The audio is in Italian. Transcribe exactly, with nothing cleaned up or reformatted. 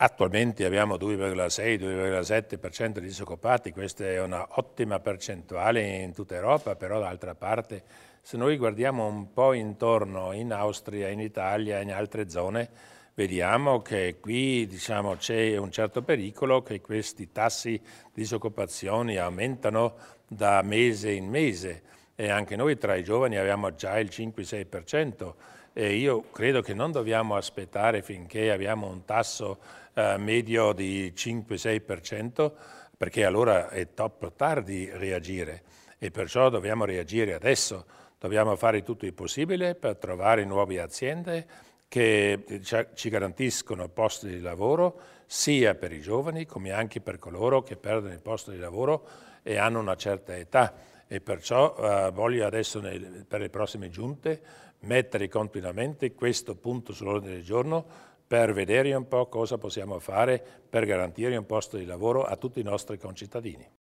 Attualmente abbiamo due virgola sei due virgola sette per cento di disoccupati, questa è una ottima percentuale in tutta Europa, però d'altra parte se noi guardiamo un po' intorno in Austria, in Italia, in altre zone, vediamo che qui diciamo, c'è un certo pericolo che questi tassi di disoccupazione aumentano da mese in mese e anche noi tra i giovani abbiamo già il cinque sei per cento e io credo che non dobbiamo aspettare finché abbiamo un tasso eh, medio di cinque sei per cento perché allora è troppo tardi reagire e perciò dobbiamo reagire adesso, dobbiamo fare tutto il possibile per trovare nuove aziende che ci garantiscono posti di lavoro sia per i giovani come anche per coloro che perdono il posto di lavoro e hanno una certa età e perciò eh, voglio adesso nel, per le prossime giunte mettere continuamente questo punto sull'ordine del giorno per vedere un po' cosa possiamo fare per garantire un posto di lavoro a tutti i nostri concittadini.